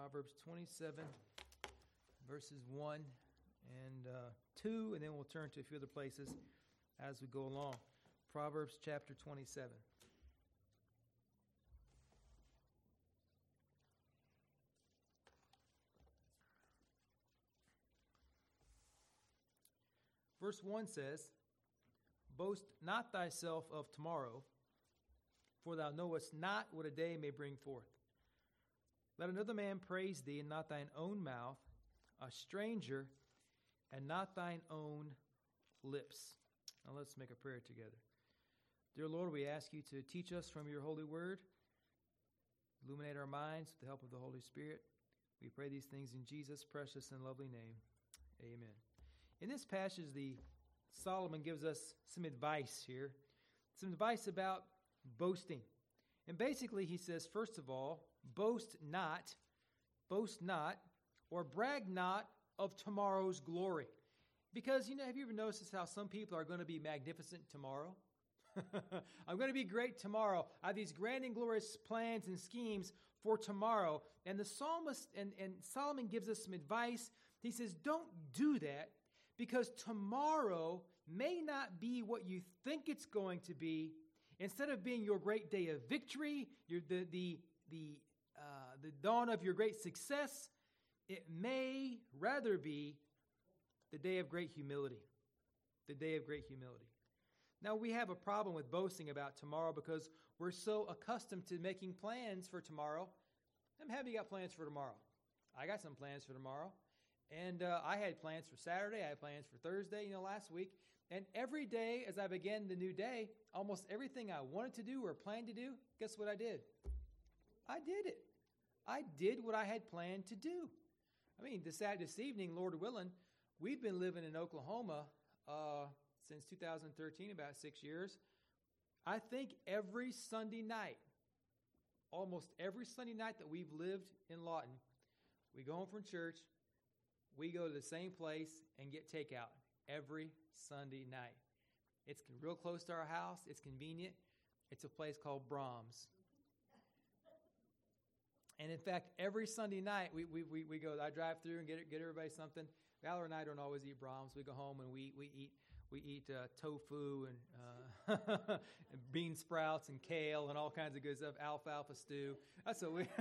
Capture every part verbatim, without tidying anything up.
Proverbs twenty-seven, verses one and uh, two, and then we'll turn to a few other places as we go along. Proverbs chapter twenty-seven. Verse one says, "Boast not thyself of tomorrow, for thou knowest not what a day may bring forth. Let another man praise thee, and not thine own mouth, a stranger, and not thine own lips." Now let's make a prayer together. Dear Lord, we ask you to teach us from your holy word, illuminate our minds with the help of the Holy Spirit. We pray these things in Jesus' precious and lovely name. Amen. In this passage, the Solomon gives us some advice here, some advice about boasting. And basically he says, first of all, boast not, boast not, or brag not of tomorrow's glory. Because, you know, have you ever noticed how some people are going to be magnificent tomorrow? I'm going to be great tomorrow. I have these grand and glorious plans and schemes for tomorrow. And the psalmist and, and Solomon gives us some advice. He says, don't do that, because tomorrow may not be what you think it's going to be. Instead of being your great day of victory, your, the, the, the, uh, the dawn of your great success, it may rather be the day of great humility. The day of great humility. Now, we have a problem with boasting about tomorrow because we're so accustomed to making plans for tomorrow. I'm happy you got plans for tomorrow. I got some plans for tomorrow. And uh, I had plans for Saturday. I had plans for Thursday, you know, last week. And every day as I began the new day, almost everything I wanted to do or planned to do, guess what I did? I did it. I did what I had planned to do. I mean, this, this evening, Lord willing, we've been living in Oklahoma uh, since two thousand thirteen, about six years. I think every Sunday night, almost every Sunday night that we've lived in Lawton, we go home from church, we go to the same place and get takeout every Sunday night. It's real close to our house. It's convenient. It's a place called Brahms. And in fact, every Sunday night we we we, we go. I drive through and get get everybody something. Valerie and I don't always eat Brahms. We go home and we we eat we eat uh, tofu and, uh, and bean sprouts and kale and all kinds of good stuff. Alfalfa stew. That's what we.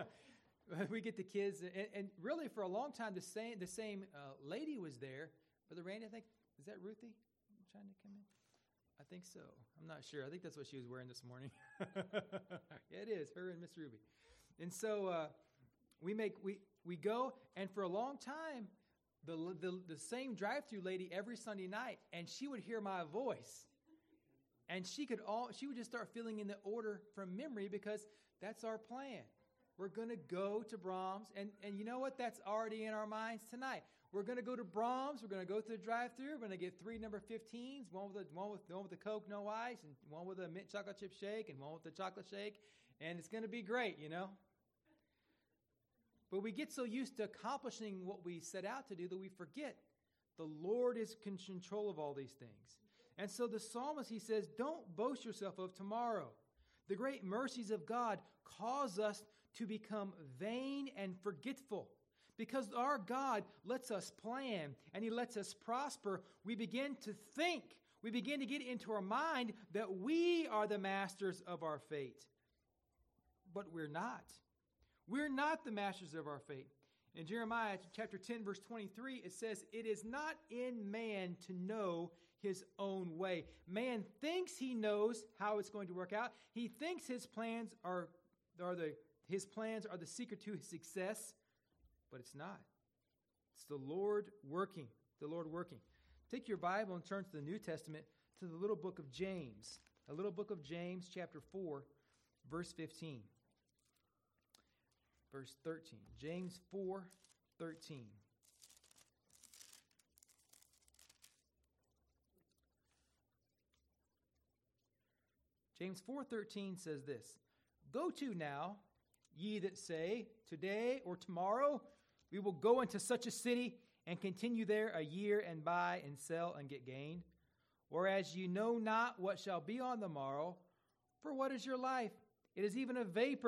We get the kids, and, and really for a long time, the same the same uh, lady was there. Brother Randy, I think, is that Ruthie trying to come in? I think so. I'm not sure. I think that's what she was wearing this morning. Yeah, it is, her and Miss Ruby. And so uh, we make we we go, and for a long time, the, the the same drive-through lady every Sunday night, and she would hear my voice, and she could all she would just start filling in the order from memory because that's our plan. We're going to go to Brahms, and, and you know what? That's already in our minds tonight. We're going to go to Brahms. We're going to go through the drive-thru. We're going to get three number fifteens, one with the one with one with the Coke, no ice, and one with a mint chocolate chip shake, and one with the chocolate shake, and it's going to be great, you know. But we get so used to accomplishing what we set out to do that we forget the Lord is in control of all these things. And so the psalmist, he says, don't boast yourself of tomorrow. The great mercies of God cause us to become vain and forgetful. Because our God lets us plan and he lets us prosper, we begin to think, we begin to get into our mind that we are the masters of our fate. But we're not. We're not the masters of our fate. In Jeremiah chapter ten, verse twenty-three, it says, "It is not in man to know his own way." Man thinks he knows how it's going to work out. He thinks his plans are, are the his plans are the secret to his success, but it's not. It's the Lord working. The Lord working. Take your Bible and turn to the New Testament to the little book of James. A little book of James, chapter four, verse fifteen. Verse thirteen. James four, thirteen. James four thirteen says this, "Go to now, ye that say, today or tomorrow we will go into such a city and continue there a year and buy and sell and get gain. Whereas you know not what shall be on the morrow, for what is your life? It is even a vapor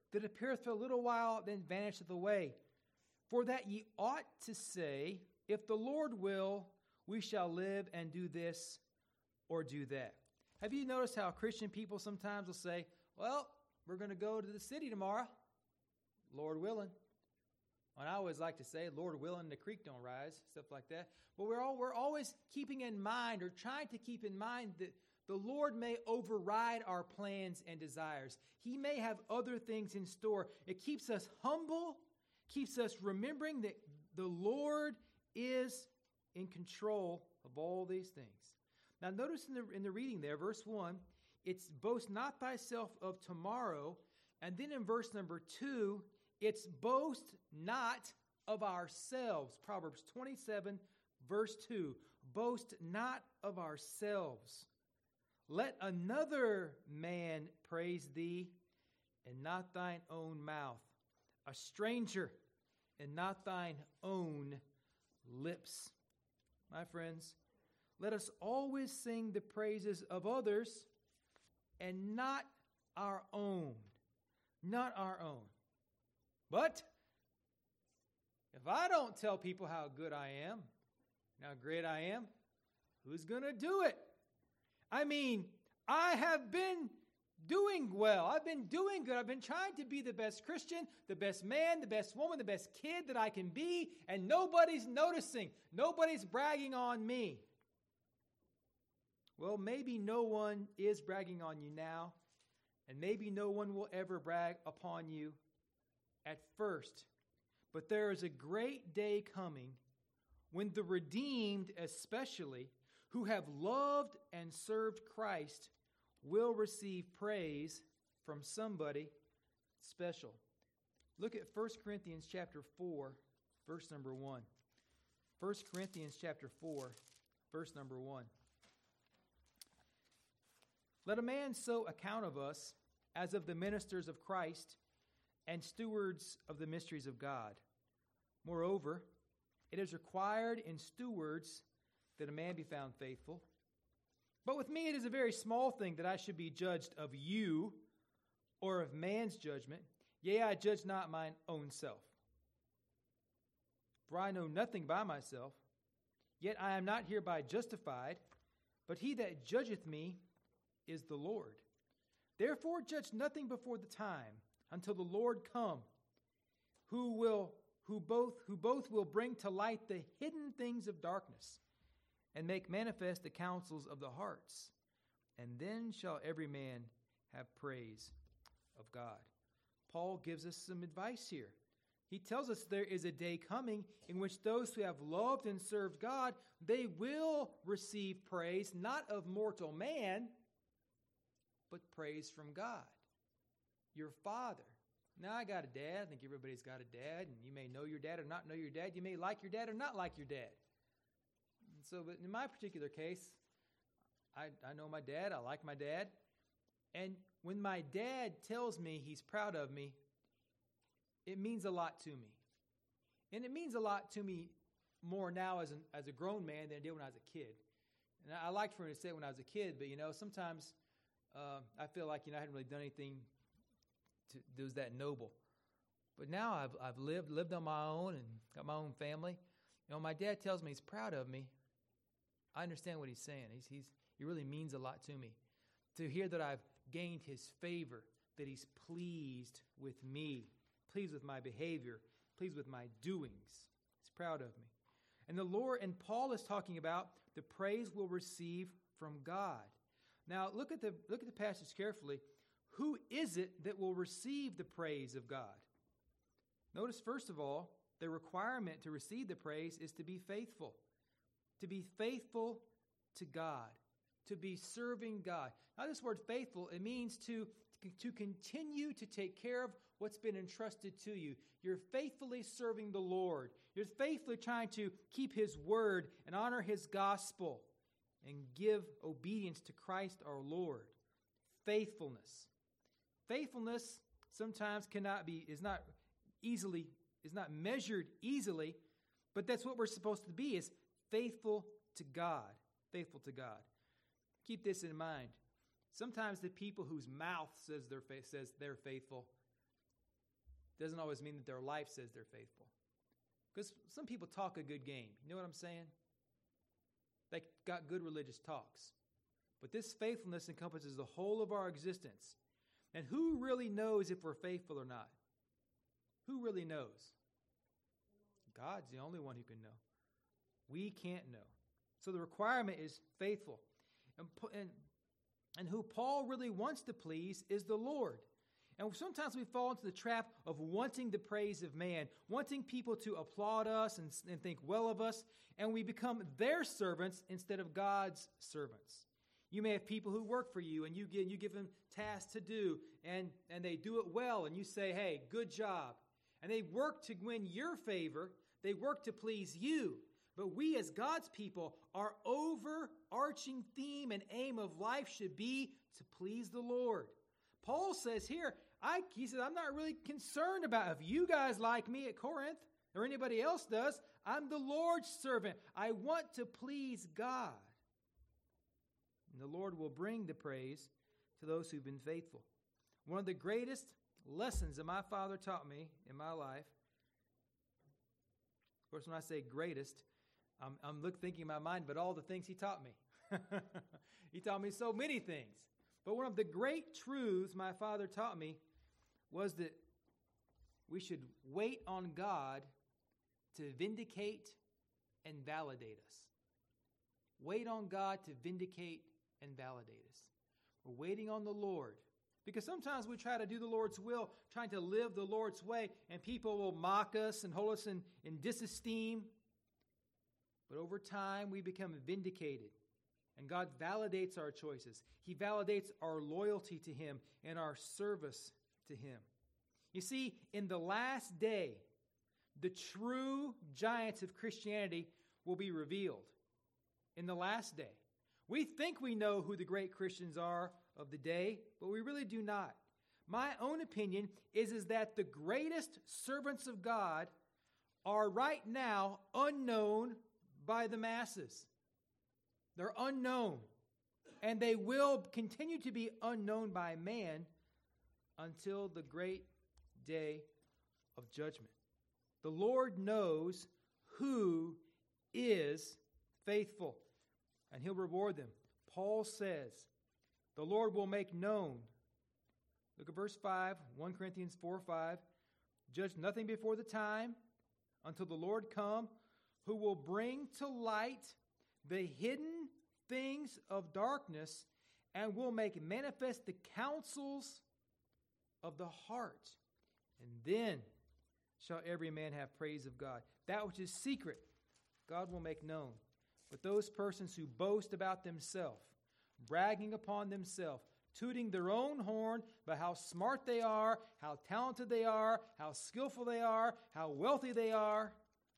that appeareth for a little while, then vanisheth away. For that ye ought to say, if the Lord will, we shall live and do this or do that. Have you noticed how Christian people sometimes will say, well, we're going to go to the city tomorrow, Lord willing. And I always like to say, Lord willing, the creek don't rise, stuff like that. But we're all, we're always keeping in mind or trying to keep in mind that the Lord may override our plans and desires. He may have other things in store. It keeps us humble, keeps us remembering that the Lord is in control of all these things. Now notice in the, in the reading there, verse one, it's boast not thyself of tomorrow. And then in verse number two, it's boast not of ourselves. Proverbs twenty-seven, verse two, boast not of ourselves. Let another man praise thee, and not thine own mouth, a stranger, and not thine own lips. My friends, let us always sing the praises of others and not our own. Not our own. But if I don't tell people how good I am, how great I am, who's going to do it? I mean, I have been doing well. I've been doing good. I've been trying to be the best Christian, the best man, the best woman, the best kid that I can be, and nobody's noticing. Nobody's bragging on me. Well, maybe no one is bragging on you now, and maybe no one will ever brag upon you at first. But there is a great day coming when the redeemed, especially, who have loved and served Christ, will receive praise from somebody special. Look at First Corinthians chapter four, verse number one. First Corinthians chapter four, verse number one. Let a man so account of us as of the ministers of Christ and stewards of the mysteries of God. Moreover, it is required in stewards that a man be found faithful. But with me it is a very small thing that I should be judged of you or of man's judgment. Yea, I judge not mine own self. For I know nothing by myself, yet I am not hereby justified, but he that judgeth me is the Lord. Therefore judge nothing before the time, until the Lord come, who will who both who both will bring to light the hidden things of darkness, and make manifest the counsels of the hearts. And then shall every man have praise of God. Paul gives us some advice here. He tells us there is a day coming in which those who have loved and served God, they will receive praise, not of mortal man, but praise from God, your Father. Now, I got a dad. I think everybody's got a dad, and you may know your dad or not know your dad. You may like your dad or not like your dad. And so, but in my particular case, I, I know my dad. I like my dad. And when my dad tells me he's proud of me, it means a lot to me. And it means a lot to me more now as, an, as a grown man than it did when I was a kid. And I, I liked for him to say it when I was a kid, but, you know, sometimes uh, I feel like, you know, I hadn't really done anything to, that was that noble. But now I've, I've lived, lived on my own and got my own family. You know, my dad tells me he's proud of me. I understand what he's saying. He's, he's, he really means a lot to me. To hear that I've gained his favor, that he's pleased with me, pleased with my behavior, pleased with my doings. He's proud of me. And the Lord, and Paul is talking about the praise we'll receive from God. Now, look at the look at the passage carefully. Who is it that will receive the praise of God? Notice, first of all, the requirement to receive the praise is to be faithful. To be faithful to God. To be serving God. Now, this word faithful, it means to, to continue to take care of what's been entrusted to you. You're faithfully serving the Lord. You're faithfully trying to keep his word and honor his gospel and give obedience to Christ our Lord. Faithfulness. Faithfulness sometimes cannot be, is not easily, is not measured easily, but that's what we're supposed to be, is faithful to God. Faithful to God. Keep this in mind. Sometimes the people whose mouth says they're, says they're faithful, doesn't always mean that their life says they're faithful. Because some people talk a good game. You know what I'm saying? They got good religious talks. But this faithfulness encompasses the whole of our existence. And who really knows if we're faithful or not? Who really knows? God's the only one who can know. We can't know. So the requirement is faithful. And, and, and who Paul really wants to please is the Lord. And sometimes we fall into the trap of wanting the praise of man, wanting people to applaud us and, and think well of us, and we become their servants instead of God's servants. You may have people who work for you, and you give, you give them tasks to do, and, and they do it well, and you say, hey, good job. And they work to win your favor. They work to please you. But we as God's people, our overarching theme and aim of life should be to please the Lord. Paul says here, I, he said, I'm not really concerned about if you guys like me at Corinth or anybody else does. I'm the Lord's servant. I want to please God. And the Lord will bring the praise to those who've been faithful. One of the greatest lessons that my father taught me in my life, of course, when I say greatest, I'm, I'm look, thinking in my mind, but all the things he taught me. He taught me so many things. But one of the great truths my father taught me was that we should wait on God to vindicate and validate us. Wait on God to vindicate and validate us. We're waiting on the Lord. Because sometimes we try to do the Lord's will, trying to live the Lord's way, and people will mock us and hold us in, in disesteem. But over time, we become vindicated. And God validates our choices. He validates our loyalty to Him and our service to Him. You see, in the last day, the true giants of Christianity will be revealed. In the last day. We think we know who the great Christians are of the day, but we really do not. My own opinion is, is that the greatest servants of God are right now unknown by the masses. They're unknown, and they will continue to be unknown by man until the great day of judgment. The Lord knows who is faithful, and He'll reward them. Paul says, the Lord will make known. Look at verse five, First Corinthians four five. Judge nothing before the time until the Lord come, who will bring to light the hidden things of darkness and will make manifest the counsels of the heart. And then shall every man have praise of God. That which is secret, God will make known. But those persons who boast about themselves, bragging upon themselves, tooting their own horn about how smart they are, how talented they are, how skillful they are, how wealthy they are,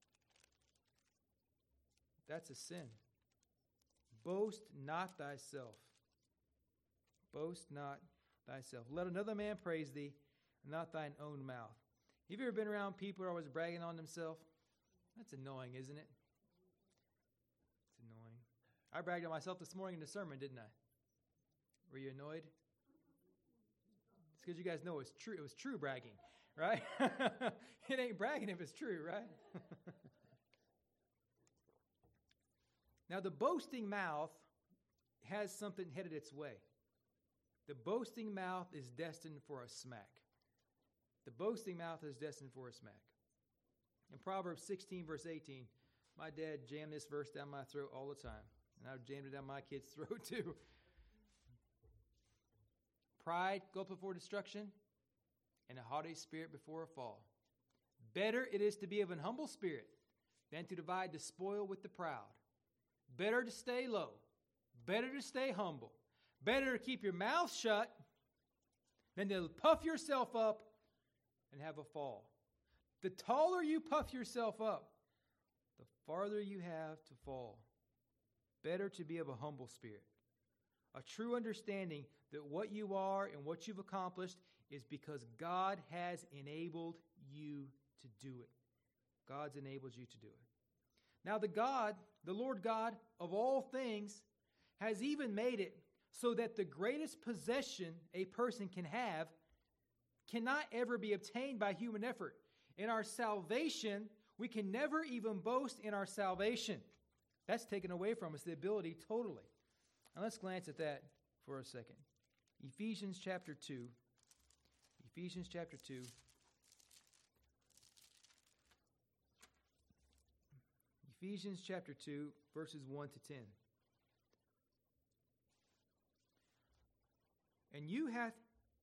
that's a sin. Boast not thyself. Boast not thyself. Let another man praise thee, and not thine own mouth. Have you ever been around people who are always bragging on themselves? That's annoying, isn't it? It's annoying. I bragged on myself this morning in the sermon, didn't I? Were you annoyed? It's because you guys know it's true. It was true bragging, right? It ain't bragging if it's true, right? Now, the boasting mouth has something headed its way. The boasting mouth is destined for a smack. The boasting mouth is destined for a smack. In Proverbs sixteen, verse eighteen, my dad jammed this verse down my throat all the time, and I've jammed it down my kid's throat too. Pride goeth before destruction, and a haughty spirit before a fall. Better it is to be of an humble spirit than to divide the spoil with the proud. Better to stay low. Better to stay humble. Better to keep your mouth shut than to puff yourself up and have a fall. The taller you puff yourself up, the farther you have to fall. Better to be of a humble spirit. A true understanding that what you are and what you've accomplished is because God has enabled you to do it. God's enabled you to do it. Now the God, the Lord God of all things, has even made it so that the greatest possession a person can have cannot ever be obtained by human effort. In our salvation, we can never even boast in our salvation. That's taken away from us, the ability totally. Now let's glance at that for a second. Ephesians chapter two. Ephesians chapter two. Ephesians chapter two, verses one to ten. And you hath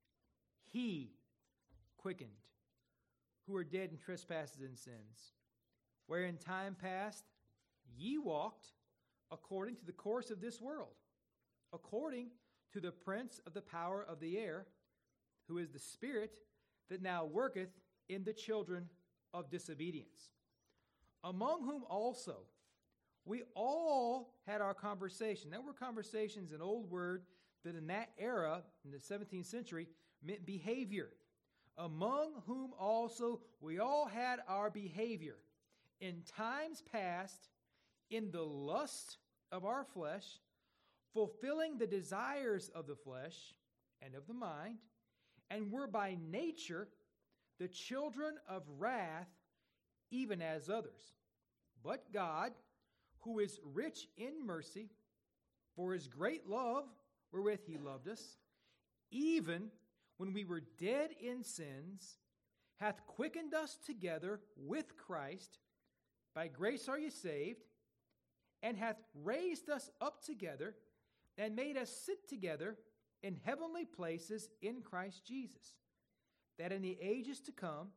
he quickened, who are dead in trespasses and sins, where in time past ye walked according to the course of this world, according to the prince of the power of the air, who is the spirit that now worketh in the children of disobedience, among whom also we all had our conversation. That were conversations, an old word that in that era, in the seventeenth century, meant behavior. Among whom also we all had our behavior in times past in the lust of our flesh, fulfilling the desires of the flesh and of the mind, and were by nature the children of wrath, even as others. But God, who is rich in mercy, for his great love wherewith he loved us, even when we were dead in sins, hath quickened us together with Christ. By grace are ye saved, and hath raised us up together, and made us sit together in heavenly places in Christ Jesus, that in the ages to come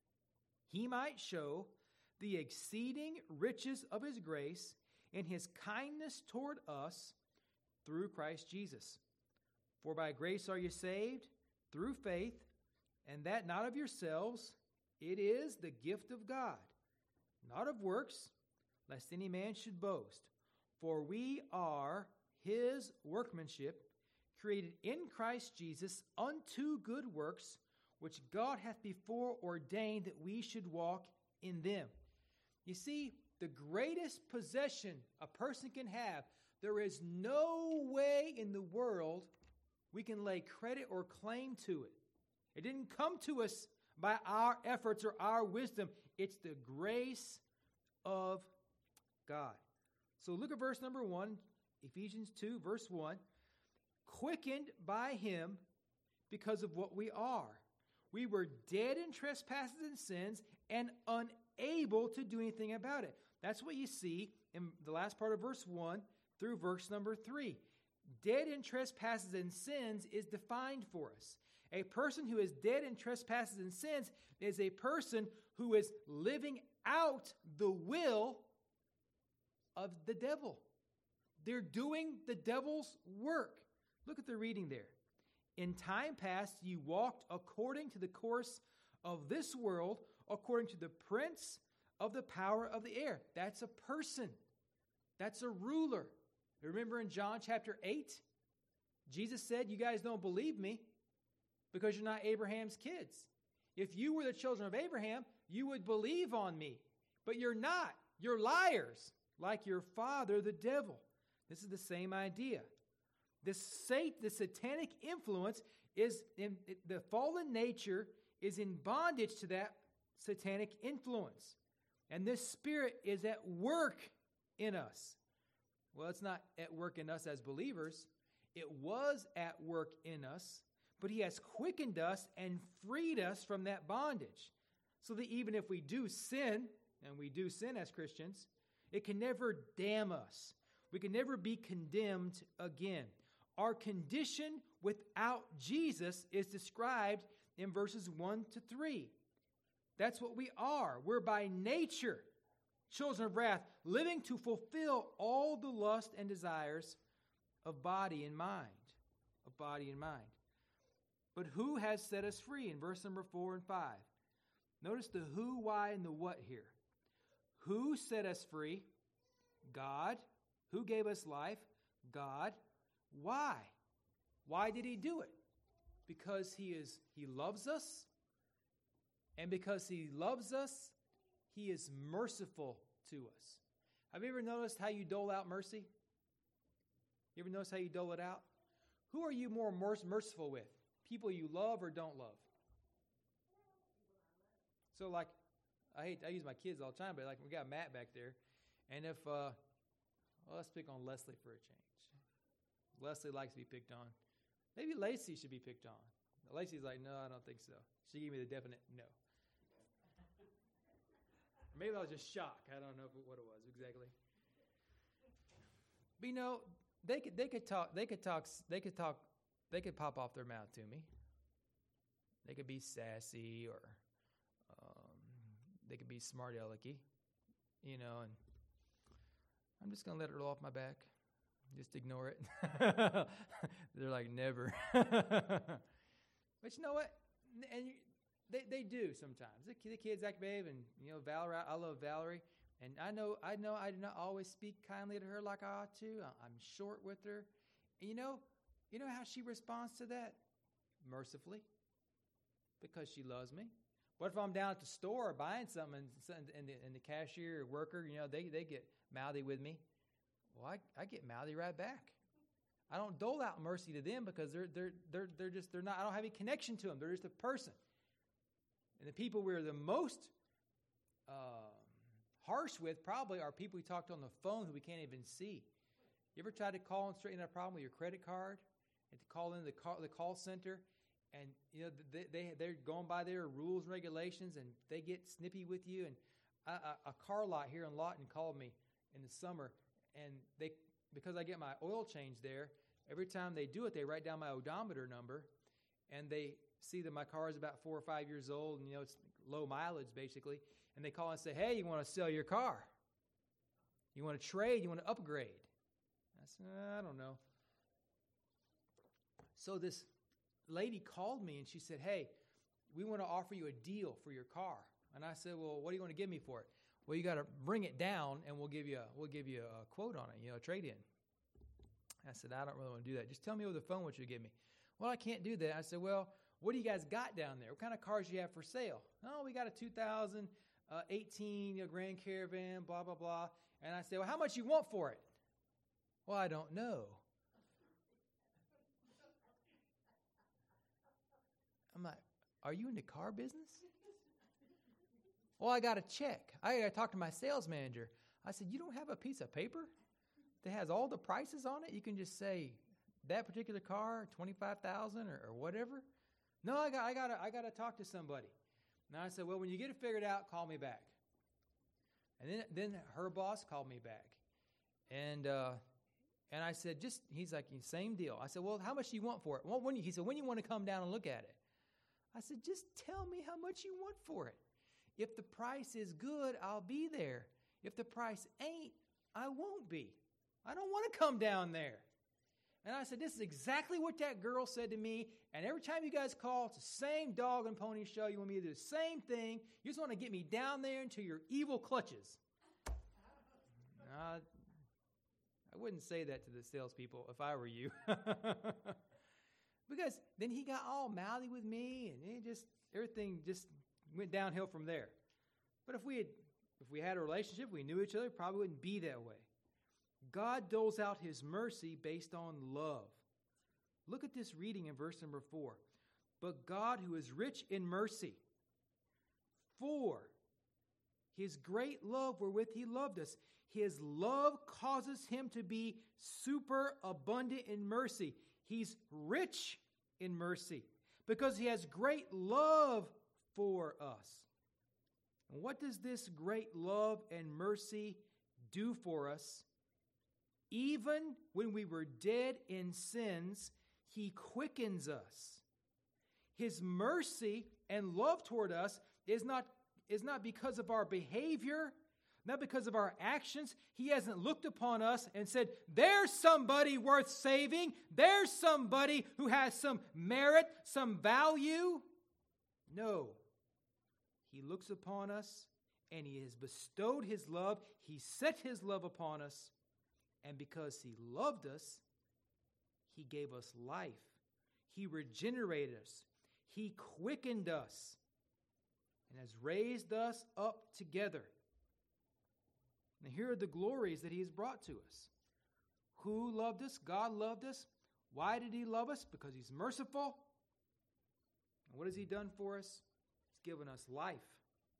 he might show the exceeding riches of his grace in his kindness toward us through Christ Jesus. For by grace are ye saved, through faith, and that not of yourselves, it is the gift of God, not of works, lest any man should boast. For we are his workmanship, created in Christ Jesus unto good works, which God hath before ordained that we should walk in them. You see, the greatest possession a person can have, there is no way in the world we can lay credit or claim to it. It didn't come to us by our efforts or our wisdom. It's the grace of God. So look at verse number one, Ephesians two, verse one. Quickened by him because of what we are. We were dead in trespasses and sins and unable to do anything about it. That's what you see in the last part of verse one through verse number three. Dead in trespasses and sins is defined for us. A person who is dead in trespasses and sins is a person who is living out the will of the devil. They're doing the devil's work. Look at the reading there. In time past, you walked according to the course of this world, according to the prince of the power of the air. That's a person. That's a ruler. Remember in John chapter eight, Jesus said, you guys don't believe me because you're not Abraham's kids. If you were the children of Abraham, you would believe on me. But you're not. You're liars, like your father, the devil. This is the same idea. The, sat- the satanic influence is in the fallen nature is in bondage to that satanic influence. And this spirit is at work in us. Well, it's not at work in us as believers. It was at work in us, but he has quickened us and freed us from that bondage. So that even if we do sin, and we do sin as Christians, it can never damn us. We can never be condemned again. Our condition without Jesus is described in verses one to three. That's what we are. We're by nature children of wrath, living to fulfill all the lust and desires of body and mind. Of body and mind. But who has set us free in verse number four and five? Notice the who, why, and the what here. Who set us free? God. Who gave us life? God. Why? Why did he do it? Because he is he loves us. And because he loves us, he is merciful to us. Have you ever noticed how you dole out mercy? You ever notice how you dole it out? Who are you more merciful with? People you love or don't love? So, like, I hate I use my kids all the time, but like we got Matt back there, and if uh, well, let's pick on Leslie for a change. Leslie likes to be picked on. Maybe Lacey should be picked on. Lacey's like, no, I don't think so. She gave me the definite no. Maybe I was just shocked. I don't know what it was exactly. But you know, they could they could talk they could talk they could talk they could pop off their mouth to me. They could be sassy or um, they could be smart alecky, you know, and I'm just gonna let it roll off my back. Just ignore it. They're like, never. But you know what? And you, they they do sometimes. The, the kids act babe, and you know, Valerie. I love Valerie, and I know I know I do not always speak kindly to her like I ought to. I'm short with her, and you know, you know how she responds to that? Mercifully, because she loves me. What if I'm down at the store buying something, and, and, the, and the cashier or worker, you know, they they get mouthy with me? Well, I, I get mouthy right back. I don't dole out mercy to them because they're they're they're they're just they're not. I don't have any connection to them. They're just a person. And the people we're the most uh, harsh with probably are people we talked on the phone who we can't even see. You ever tried to call and straighten out a problem with your credit card, and to call in the call, the call center, and you know they, they they're going by their rules and regulations, and they get snippy with you. And a, a, a car lot here in Lawton called me in the summer. And they, because I get my oil change there, every time they do it, they write down my odometer number, and they see that my car is about four or five years old, and you know it's low mileage basically. And they call and say, "Hey, you want to sell your car? You want to trade? You want to upgrade?" I said, "I don't know." So this lady called me and she said, "Hey, we want to offer you a deal for your car." And I said, "Well, what do you want to give me for it?" "Well, you got to bring it down, and we'll give you a, we'll give you a quote on it, you know, a trade-in." I said, "I don't really want to do that. Just tell me over the phone what you give me." "Well, I can't do that." I said, "Well, what do you guys got down there? What kind of cars do you have for sale?" "Oh, we got a two thousand eighteen you know, Grand Caravan, blah, blah, blah." And I said, "Well, how much you want for it?" "Well, I don't know." I'm like, "Are you in the car business?" "Well, I got a check. I got to talk to my sales manager." I said, "You don't have a piece of paper that has all the prices on it? You can just say that particular car, twenty-five thousand dollars or, or whatever?" "No, I got I got to I got to talk to somebody." And I said, "Well, when you get it figured out, call me back." And then then her boss called me back. And uh, and I said, "Just," he's like, "Same deal." I said, "Well, how much do you want for it?" "Well, when you, he said, "When you want to come down and look at it?" I said, "Just tell me how much you want for it. If the price is good, I'll be there. If the price ain't, I won't be. I don't want to come down there." And I said, "This is exactly what that girl said to me. And every time you guys call, it's the same dog and pony show. You want me to do the same thing. You just want to get me down there into your evil clutches." uh, I wouldn't say that to the salespeople if I were you. Because then he got all mouthy with me, and it just everything just went downhill from there. But if we had if we had a relationship, we knew each other, it probably wouldn't be that way. God doles out his mercy based on love. Look at this reading in verse number four. "But God, who is rich in mercy, for his great love wherewith he loved us, his love causes him to be super abundant in mercy." He's rich in mercy because he has great love for us. And what does this great love and mercy do for us? Even when we were dead in sins, he quickens us. His mercy and love toward us is not, is not because of our behavior, not because of our actions. He hasn't looked upon us and said, "There's somebody worth saving. There's somebody who has some merit, some value." No. He looks upon us and he has bestowed his love. He set his love upon us. And because he loved us, he gave us life. He regenerated us. He quickened us and has raised us up together. Now here are the glories that he has brought to us. Who loved us? God loved us. Why did he love us? Because he's merciful. And what has he done for us? He's given us life.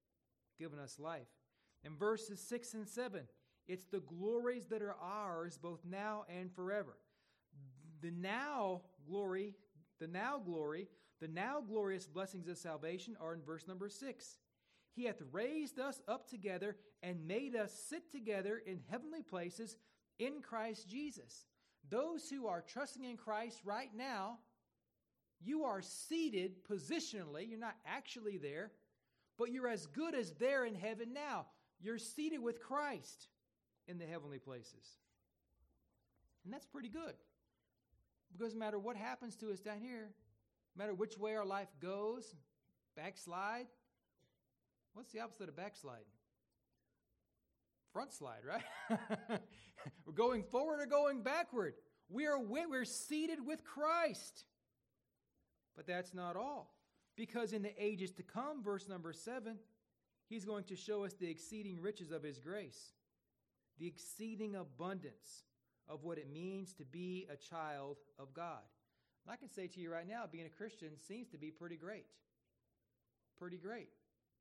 given us life. In verses six and seven, it's the glories that are ours both now and forever. The now glory, the now glory, the now glorious blessings of salvation are in verse number six. He hath raised us up together and made us sit together in heavenly places in Christ Jesus. Those who are trusting in Christ right now, you are seated positionally. You're not actually there, but you're as good as there in heaven now. You're seated with Christ in the heavenly places. And that's pretty good. Because no matter what happens to us down here, no matter which way our life goes, backslide, what's the opposite of backslide? Front slide, right? We're going forward or going backward. We are we're seated with Christ. But that's not all. Because in the ages to come, verse number seven, he's going to show us the exceeding riches of his grace, the exceeding abundance of what it means to be a child of God. And I can say to you right now, being a Christian seems to be pretty great. Pretty great.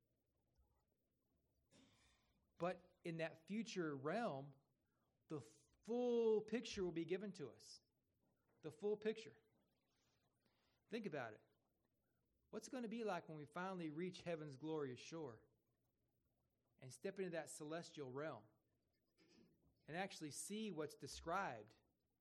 But in that future realm, the full picture will be given to us. The full picture. Think about it. What's it going to be like when we finally reach heaven's glorious shore and step into that celestial realm and actually see what's described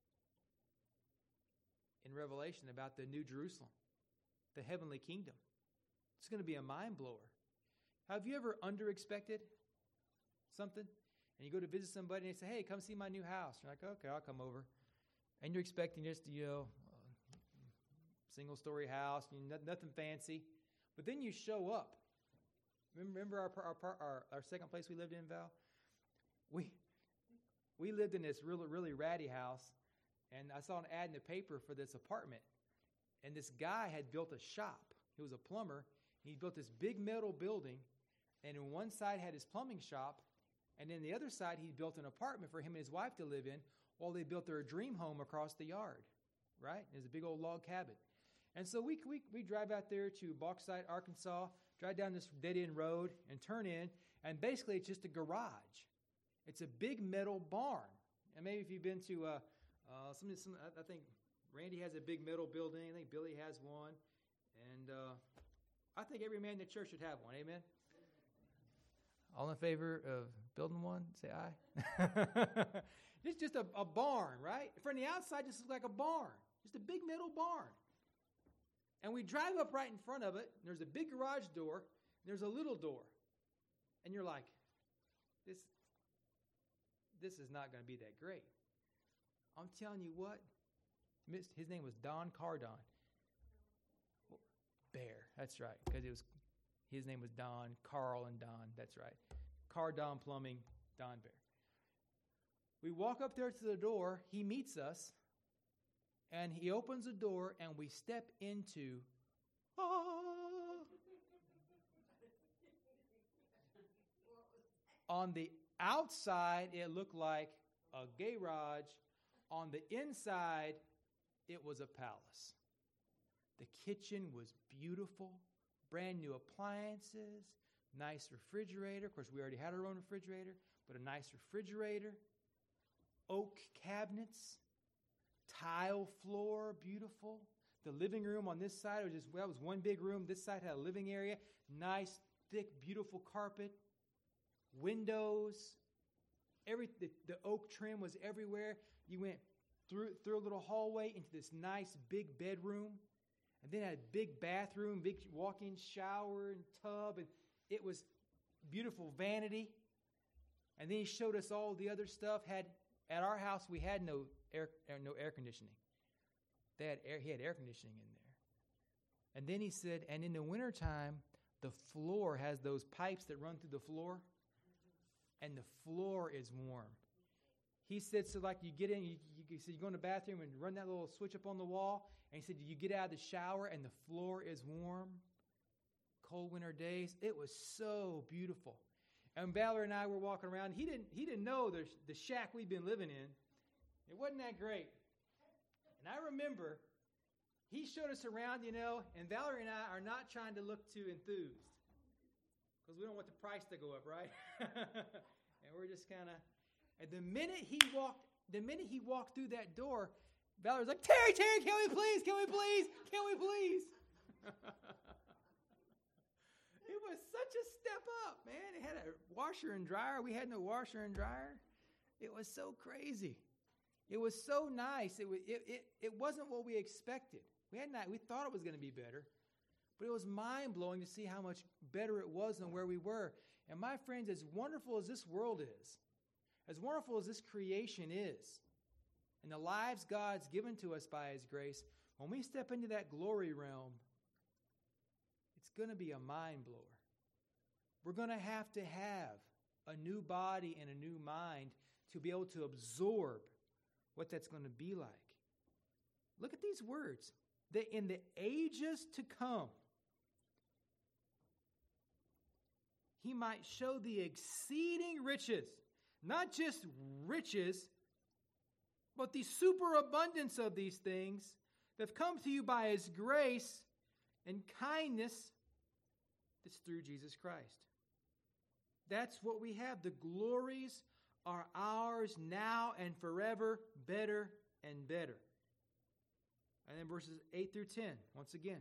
in Revelation about the New Jerusalem, the heavenly kingdom? It's going to be a mind blower. Have you ever under-expected something? And you go to visit somebody and they say, hey, come see my new house. You're like, okay, I'll come over. And you're expecting just, you know, single-story house, you know, nothing fancy. But then you show up. Remember our, our, our, our second place we lived in, Val? We we lived in this really, really ratty house, and I saw an ad in the paper for this apartment. And this guy had built a shop. He was a plumber. He built this big metal building, and on one side had his plumbing shop, and then the other side he built an apartment for him and his wife to live in while they built their dream home across the yard, right? It was a big old log cabin. And so we, we we drive out there to Bauxite, Arkansas, drive down this dead-end road and turn in, and basically it's just a garage. It's a big metal barn. And maybe if you've been to, uh, uh, some, some, I think Randy has a big metal building. I think Billy has one. And uh, I think every man in the church should have one. Amen? All in favor of building one? Say aye. It's just a, a barn, right? From the outside, it just looks like a barn. Just a big metal barn. And we drive up right in front of it. And there's a big garage door. And there's a little door. And you're like, this, this is not going to be that great. I'm telling you what. His name was Don Cardon. Bear. That's right. Because it was his name was Don, Carl, and Don. That's right. Cardon Plumbing, Don Bear. We walk up there to the door. He meets us. And he opens the door, and we step into, ah. On the outside, it looked like a garage. On the inside, it was a palace. The kitchen was beautiful, brand new appliances, nice refrigerator. Of course, we already had our own refrigerator, but a nice refrigerator, oak cabinets, tile floor, beautiful. The living room on this side was just, well, it was one big room. This side had a living area, nice, thick, beautiful carpet, windows. Every the, the oak trim was everywhere. You went through through a little hallway into this nice big bedroom, and then had a big bathroom, big walk-in shower and tub, and it was beautiful vanity. And then he showed us all the other stuff. Had at our house we had no air no air conditioning. They had air, he had air conditioning in there. And then he said, and in the wintertime, the floor has those pipes that run through the floor, and the floor is warm. He said, so like you get in, you, you, so you go in the bathroom and run that little switch up on the wall, and he said, you get out of the shower and the floor is warm. Cold winter days. It was so beautiful. And Valerie and I were walking around. He didn't, he didn't know the, the shack we'd been living in. It wasn't that great. And I remember he showed us around, you know, and Valerie and I are not trying to look too enthused. Because because we don't want the price to go up, right? And we're just kind of, and the minute he walked, the minute he walked through that door, Valerie was like, Terry, Terry, can we please, can we please, can we please? It was such a step up, man. It had a washer and dryer. We had no washer and dryer. It was so crazy. It was so nice. It was, it, it, it wasn't what we expected. We had not, we thought it was going to be better, but it was mind-blowing to see how much better it was than where we were. And my friends, as wonderful as this world is, as wonderful as this creation is, and the lives God's given to us by His grace, when we step into that glory realm, it's going to be a mind blower. We're going to have to have a new body and a new mind to be able to absorb what that's going to be like. Look at these words. That in the ages to come, He might show the exceeding riches, not just riches, but the superabundance of these things that have come to you by His grace and kindness that's through Jesus Christ. That's what we have. The glories are ours now and forever, better and better. And then verses eight through ten, once again.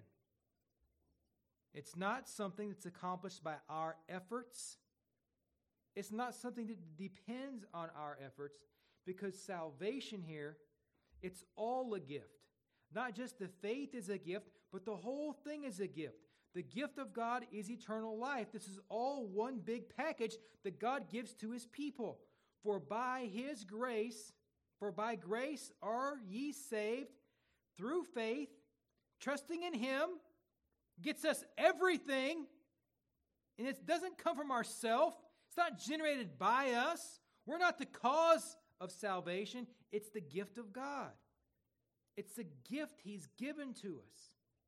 It's not something that's accomplished by our efforts. It's not something that depends on our efforts, because salvation here, it's all a gift. Not just the faith is a gift, but the whole thing is a gift. The gift of God is eternal life. This is all one big package that God gives to His people. For by His grace, for by grace are ye saved through faith, trusting in Him, gets us everything, and it doesn't come from ourselves. It's not generated by us. We're not the cause of salvation. It's the gift of God. It's a gift He's given to us.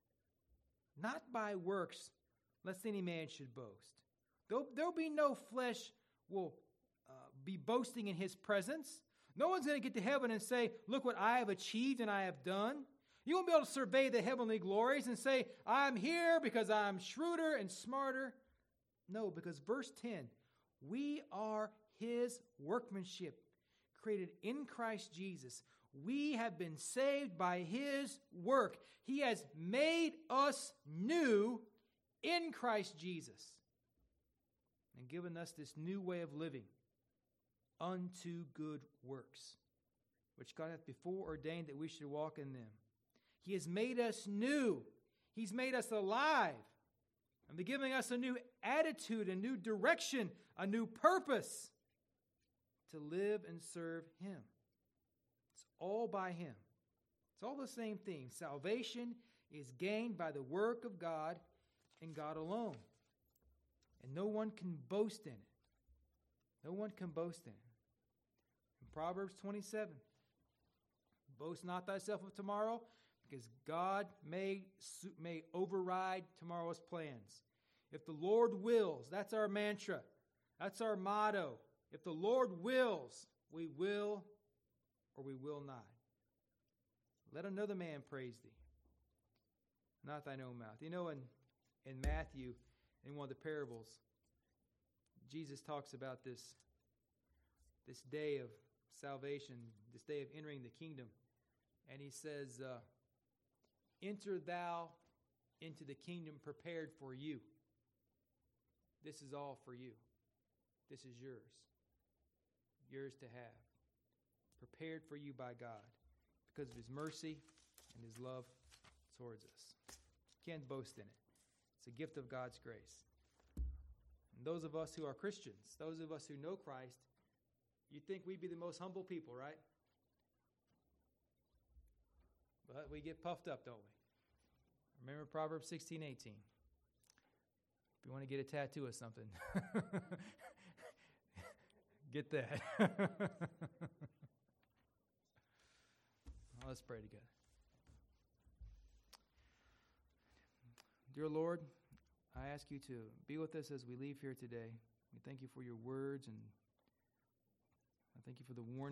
Not by works, lest any man should boast. There'll, there'll be no flesh will uh, be boasting in His presence. No one's going to get to heaven and say, look what I have achieved and I have done. You won't be able to survey the heavenly glories and say, I'm here because I'm shrewder and smarter. No, because verse ten, we are His workmanship, created in Christ Jesus. We have been saved by His work. He has made us new in Christ Jesus and given us this new way of living unto good works, which God hath before ordained that we should walk in them. He has made us new. He's made us alive. And He's giving us a new attitude, a new direction, a new purpose to live and serve Him. It's all by Him. It's all the same thing. Salvation is gained by the work of God and God alone. And no one can boast in it. No one can boast in it. In Proverbs twenty-seven, boast not thyself of tomorrow, because God may, may override tomorrow's plans. If the Lord wills, that's our mantra. That's our motto. If the Lord wills, we will or we will not. Let another man praise thee, not thine own mouth. You know, in, in Matthew, in one of the parables, Jesus talks about this, this day of salvation, this day of entering the kingdom. And He says, uh, enter thou into the kingdom prepared for you. This is all for you. This is yours. Yours to have. Prepared for you by God because of His mercy and His love towards us. Can't boast in it. It's a gift of God's grace. And those of us who are Christians, those of us who know Christ, you'd think we'd be the most humble people, right? But we get puffed up, don't we? Remember Proverbs sixteen eighteen. If you want to get a tattoo or something, get that. Let's pray together. Dear Lord, I ask You to be with us as we leave here today. We thank You for Your words, and I thank You for the warning.